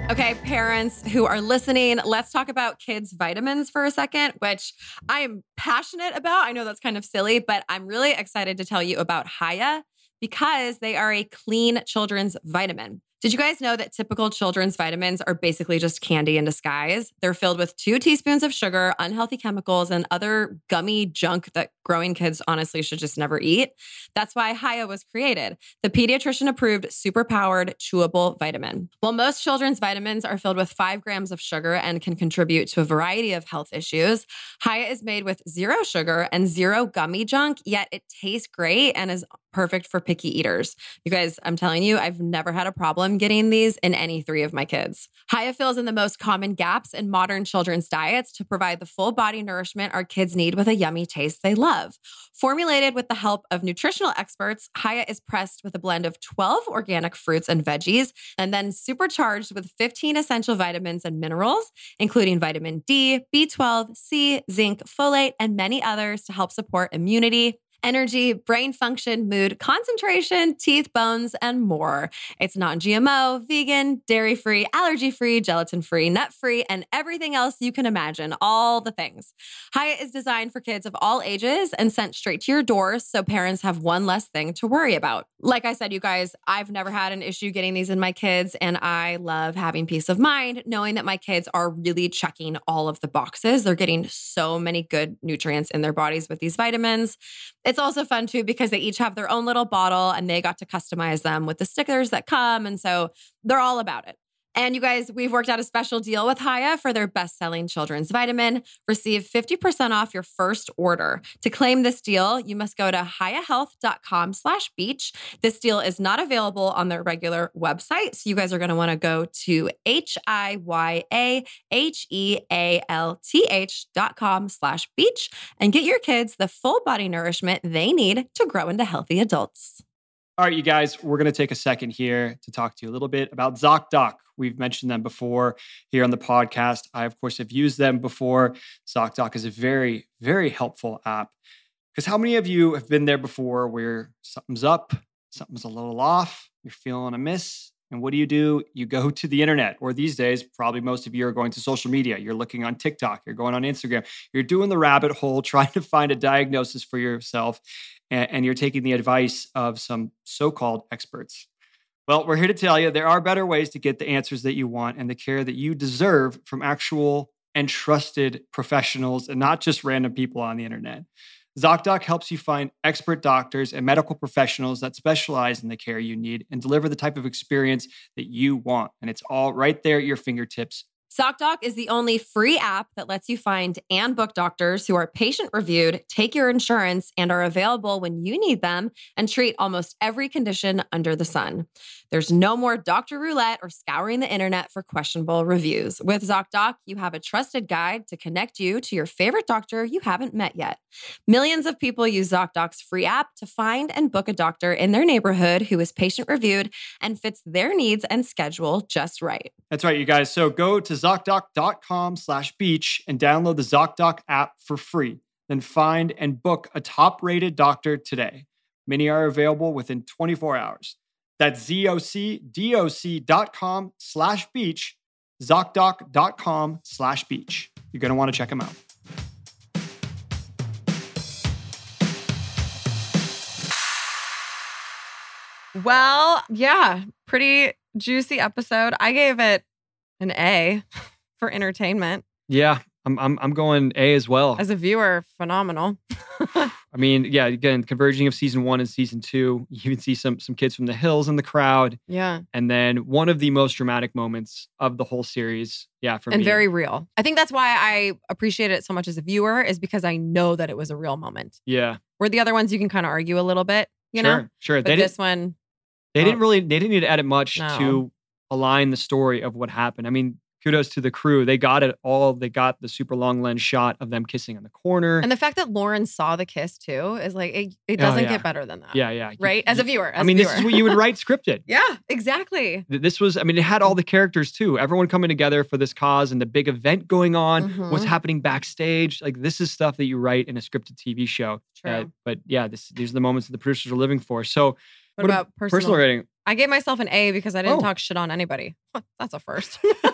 Okay, parents who are listening, let's talk about kids' vitamins for a second, which I am passionate about. I know that's kind of silly, but I'm really excited to tell you about Hiya because they are a clean children's vitamin. Did you guys know that typical children's vitamins are basically just candy in disguise? They're filled with two teaspoons of sugar, unhealthy chemicals, and other gummy junk that growing kids honestly should just never eat. That's why Hiya was created, the pediatrician-approved, super-powered, chewable vitamin. While most children's vitamins are filled with five grams of sugar and can contribute to a variety of health issues, Hiya is made with zero sugar and zero gummy junk, yet it tastes great and is perfect for picky eaters. You guys, I'm telling you, I've never had a problem getting these in any three of my kids. Hiya fills in the most common gaps in modern children's diets to provide the full body nourishment our kids need with a yummy taste they love. Formulated with the help of nutritional experts, Hiya is pressed with a blend of twelve organic fruits and veggies, and then supercharged with fifteen essential vitamins and minerals, including vitamin D, B twelve, C, zinc, folate, and many others to help support immunity, energy, brain function, mood, concentration, teeth, bones, and more. It's non-G M O, vegan, dairy-free, allergy-free, gelatin-free, nut-free, and everything else you can imagine. All the things. Hiya is designed for kids of all ages and sent straight to your doors so parents have one less thing to worry about. Like I said, you guys, I've never had an issue getting these in my kids, and I love having peace of mind knowing that my kids are really checking all of the boxes. They're getting so many good nutrients in their bodies with these vitamins. It's also fun too because they each have their own little bottle and they got to customize them with the stickers that come. And so they're all about it. And you guys, we've worked out a special deal with Hiya for their best-selling children's vitamin. Receive fifty percent off your first order. To claim this deal, you must go to hiyahealth.com slash beach. This deal is not available on their regular website. So you guys are going to want to go to H-I-Y-A-H-E-A-L-T-H dot com slash beach and get your kids the full body nourishment they need to grow into healthy adults. All right, you guys, we're going to take a second here to talk to you a little bit about ZocDoc. We've mentioned them before here on the podcast. I, of course, have used them before. ZocDoc is a very, very helpful app. Because how many of you have been there before where something's up, something's a little off, you're feeling amiss, and what do you do? You go to the internet, or these days, probably most of you are going to social media. You're looking on TikTok, you're going on Instagram, you're doing the rabbit hole, trying to find a diagnosis for yourself, and, and you're taking the advice of some so-called experts. Well, we're here to tell you there are better ways to get the answers that you want and the care that you deserve from actual and trusted professionals and not just random people on the internet. ZocDoc helps you find expert doctors and medical professionals that specialize in the care you need and deliver the type of experience that you want. And it's all right there at your fingertips. ZocDoc is the only free app that lets you find and book doctors who are patient-reviewed, take your insurance, and are available when you need them and treat almost every condition under the sun. There's no more doctor roulette or scouring the internet for questionable reviews. With ZocDoc, you have a trusted guide to connect you to your favorite doctor you haven't met yet. Millions of people use ZocDoc's free app to find and book a doctor in their neighborhood who is patient-reviewed and fits their needs and schedule just right. That's right, you guys. So go to ZocDoc.com slash beach and download the ZocDoc app for free. Then find and book a top-rated doctor today. Many are available within twenty-four hours. That's ZocDoc.com slash beach, ZocDoc.com slash beach. You're going to want to check them out. Well, yeah, pretty juicy episode. I gave it an A for entertainment. Yeah, I'm I'm I'm going A as well. As a viewer, phenomenal. I mean, yeah, again, converging of season one and season two, you can see some some kids from the hills in the crowd. Yeah. And then one of the most dramatic moments of the whole series. Yeah, for and me. And very real. I think that's why I appreciate it so much as a viewer, is because I know that it was a real moment. Yeah. Where the other ones you can kind of argue a little bit, you sure, know? Sure, But they this didn't, one... They oh, didn't really, they didn't need to edit much no. to align the story of what happened. I mean, kudos to the crew. They got it all. They got the super long lens shot of them kissing in the corner. And the fact that Lauren saw the kiss too is like, it, it doesn't oh, yeah. get better than that. Yeah, yeah. Right? As a viewer. As I mean, a this is what you would write scripted. Yeah, exactly. This was, I mean, it had all the characters too. Everyone coming together for this cause and the big event going on, Mhm. what's happening backstage. Like, this is stuff that you write in a scripted T V show. True. Uh, but yeah, this, these are the moments that the producers are living for. So What about personal? personal rating? I gave myself an A because I didn't Oh. talk shit on anybody. That's a first.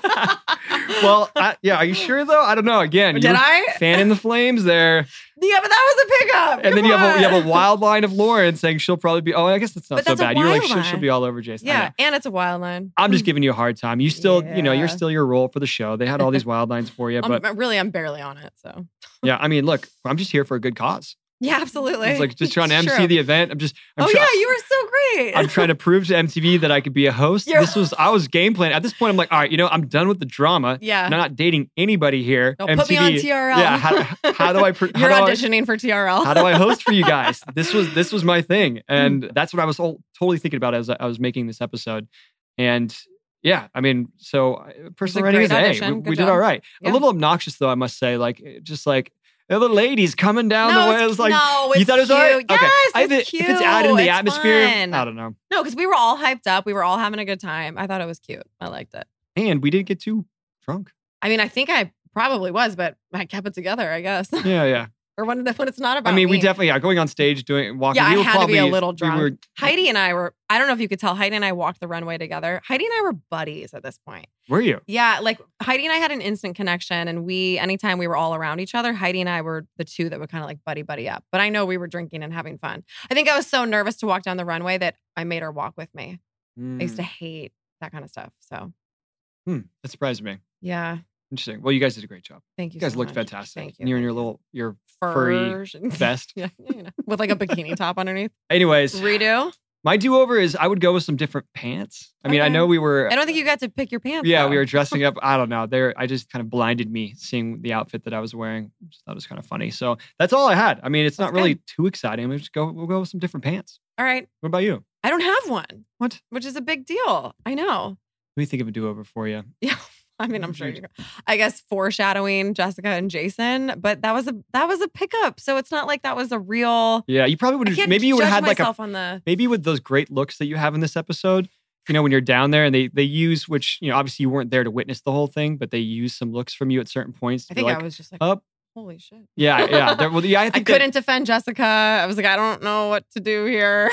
Well, I, yeah. Are you sure though? I don't know. Again, Did you're I? fanning the flames there, Yeah, but that was a pickup. and Come then you have a, on. you have a wild line of Lauren saying she'll probably be. Oh, I guess that's not But so that's a bad. You're like wild she'll, she'll line. be all over Jason. I Yeah, know. and it's a wild line. I'm just giving you a hard time. You still, you know, you're Yeah. still your role for the show. They had all these wild lines for you, I'm, but really, I'm barely on it. So yeah, I mean, look, I'm just here for a good cause. yeah, absolutely. It's like just trying to It's M C true. the event. I'm just. I'm oh try- yeah, you were so great. I'm trying to prove to M T V that I could be a host. You're- This was I was game planning. At this point, I'm like, all right, you know, I'm done with the drama. Yeah. I'm not dating anybody here. No, put me on T R L. Yeah. How, how do I? How You're do I- auditioning for T R L. How do I host for you guys? This was this was my thing, Mm. and that's what I was all, totally thinking about as I was making this episode. And yeah, I mean, so uh, personal rating great is A. audition. We, Good we did job. all right. Yeah. A little obnoxious though, I must say. Like just like the ladies coming down no, the way. it's, It was like no, it's you thought it was cute. all right. Yes, okay, I, it's if cute. it's added in the It's atmosphere, fun. I don't know. No, because we were all hyped up. We were all having a good time. I thought it was cute. I liked it. And we didn't get too drunk. I mean, I think I probably was, but I kept it together, I guess. Yeah, yeah. or when, when it's not about I mean, we me. definitely yeah, going on stage doing walking. Yeah, we I were had to be a probably- little we drunk. were- Heidi and I were, I don't know if you could tell, Heidi and I walked the runway together. Heidi and I were buddies at this point. were you? Yeah, like Heidi and I had an instant connection, and we, anytime we were all around each other, Heidi and I were the two that would kind of like buddy buddy up. But I know we were drinking and having fun. I think I was so nervous to walk down the runway that I made her walk with me. I used to hate that kind of stuff. So Hmm, that surprised me. yeah, Interesting. Well, you guys did a great job. thank you. You guys so looked much. fantastic. Thank you. And you're in your thank you. little your furry Furs. vest. yeah, you know, with like a bikini top underneath. Anyways, Redo. my do-over is I would go with some different pants. I mean, I Okay. know we were I don't think you got to pick your pants. yeah, though. we were dressing up. I don't know. There, I just kind of blinded me seeing the outfit that I was wearing. Just thought it was kind of funny. So that's all I had. I mean, it's That's not really too exciting. We just go. We'll go with some different pants. All right. What about you? I don't have one, What? which is a big deal. I know. Let me think of a do-over for you. Yeah. I mean, I'm sure you I guess foreshadowing Jessica and Jason, but that was a that was a pickup. So it's not like that was a real Yeah, you probably would I have. can't Maybe you would judge have had like a myself on the maybe with those great looks that you have in this episode. You know, when you're down there and they they use which you know obviously you weren't there to witness the whole thing, but they use some looks from you at certain points. To I be think like, I was just like, up. holy shit. Yeah, yeah. There, well, yeah. I I think that couldn't defend Jessica. I was like, I don't know what to do here.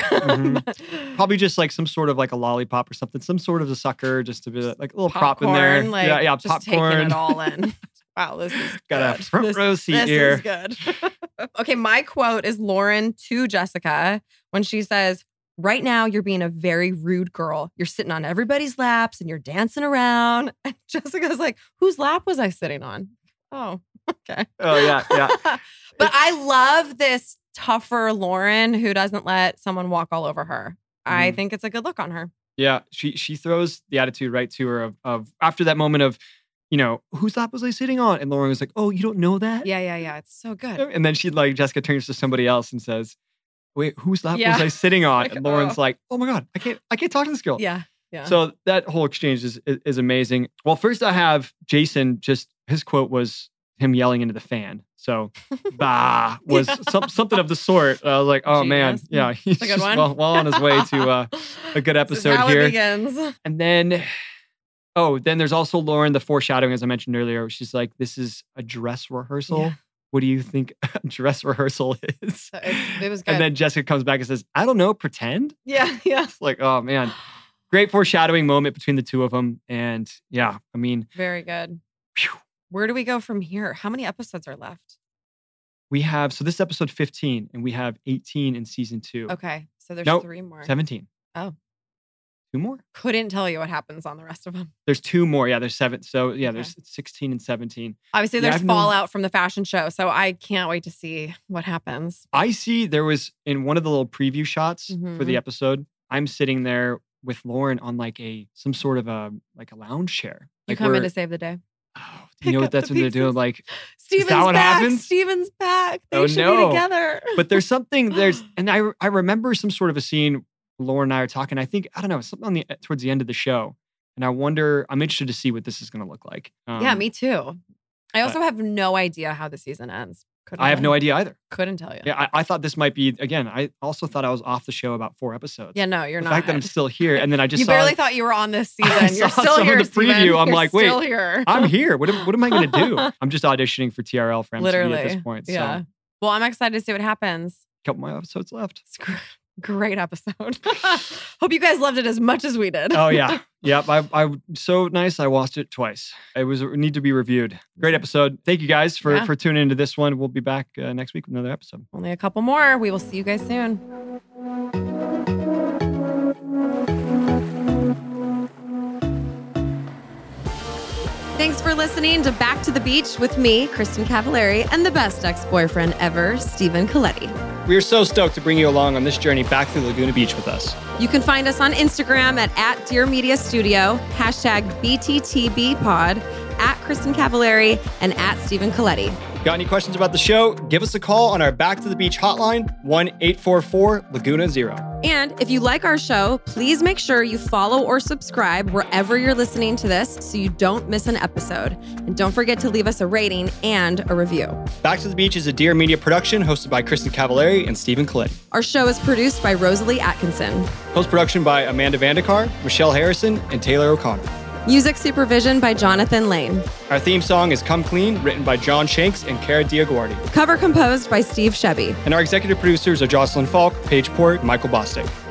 Mhm. probably just like some sort of like a lollipop or something, some sort of a sucker, just to be like a little prop in there. Popcorn, like, yeah, yeah. just Popcorn. taking it all in. Wow, this is Got a good. front This- row seat this here. is good. Okay, my quote is Lauren to Jessica when she says, "Right now, you're being a very rude girl. You're sitting on everybody's laps and you're dancing around." And Jessica's like, "Whose lap was I sitting on?" Oh, okay. Oh yeah, yeah. But I love this tougher Lauren who doesn't let someone walk all over her. I Mhm. think it's a good look on her. Yeah, she she throws the attitude right to her of of after that moment of, you know, whose lap was I sitting on? And Lauren was like, oh, you don't know that? Yeah, yeah, yeah. It's so good. And then she like Jessica turns to somebody else and says, wait, whose lap Yeah. was I sitting on? Like, And Lauren's oh. like, oh my god, I can't I can't talk to this girl. Yeah, yeah. So that whole exchange is, is is amazing. Well, first I have Jason. Just his quote was him yelling into the fan. So, bah was Yeah. some, something of the sort. I was like, oh man, Genius. yeah, he's a good just one. well, well on his way to uh, a good This is episode how here. it begins. And then, oh, then there's also Lauren, the foreshadowing, as I mentioned earlier. She's like, this is a dress rehearsal. Yeah. What do you think a dress rehearsal is? So it's- it was good. And then Jessica comes back and says, I don't know, pretend. yeah, yeah. It's like, oh man, great foreshadowing moment between the two of them. And yeah, I mean, Very good. phew, Where do we go from here? How many episodes are left? we have, so this is episode fifteen, and we have eighteen in season two. Okay, so there's Nope. three more. seventeen. Oh. Two more? Couldn't tell you what happens on the rest of them. There's two more. Yeah, there's seven. So yeah, Okay. there's sixteen and seventeen. Obviously, Yeah, there's I've known- fallout from the fashion show, so I can't wait to see what happens. I see there was in one of the little preview shots for the Mhm. episode, I'm sitting there with Lauren on like a some sort of a like a lounge chair. You Like come in we're- to save the day. Oh, do you pick know what up the that's what they're doing? pieces. Like, Steven's that what back. happens? Steven's back. They Oh, should no. be together. but there's something there's, and I I remember some sort of a scene. Lauren and I are talking. I think I don't know something on the towards the end of the show, and I wonder. I'm interested to see what this is going to look like. Um, yeah, me too. I also have no idea how the season ends. Couldn't I have tell no you. idea either. Couldn't tell you. Yeah, I, I thought this might be again. I also thought I was off the show about four episodes. Yeah, no, you're the not. fact that I'm still here, and then I just you saw, barely thought you were on this I season. You're saw still some of here. the Steven. preview. I'm You're like, wait, still here. I'm here. What am, what am I going to do? I'm just auditioning for T R L for M T V Literally at this point. So Yeah. Well, I'm excited to see what happens. a couple more episodes left. Screw, Great episode. Hope you guys loved it as much as we did. Oh, yeah. Yep. I, I, so nice. I watched it twice. It was it need to be reviewed. Great episode. Thank you guys for, Yeah. for tuning into this one. We'll be back uh, next week with another episode. Only a couple more. We will see you guys soon. Thanks for listening to Back to the Beach with me, Kristen Cavallari, and the best ex-boyfriend ever, Stephen Coletti. We are so stoked to bring you along on this journey back to Laguna Beach with us. You can find us on Instagram at, at Dear Media Studio, hashtag B T T B pod, at Kristen Cavallari, and at Stephen Coletti. Got any questions about the show? Give us a call on our Back to the Beach hotline, one eight four four Laguna Zero. And if you like our show, please make sure you follow or subscribe wherever you're listening to this so you don't miss an episode. And don't forget to leave us a rating and a review. Back to the Beach is a Dear Media production hosted by Kristen Cavallari and Stephen Coletti. Our show is produced by Rosalie Atkinson. Post-production by Amanda Vandekar, Michelle Harrison, and Taylor O'Connor. Music supervision by Jonathan Lane. Our theme song is Come Clean, written by John Shanks and Cara Diaguardi. Cover composed by Steve Shebby. And our executive producers are Jocelyn Falk, Paige Port, and Michael Bostic.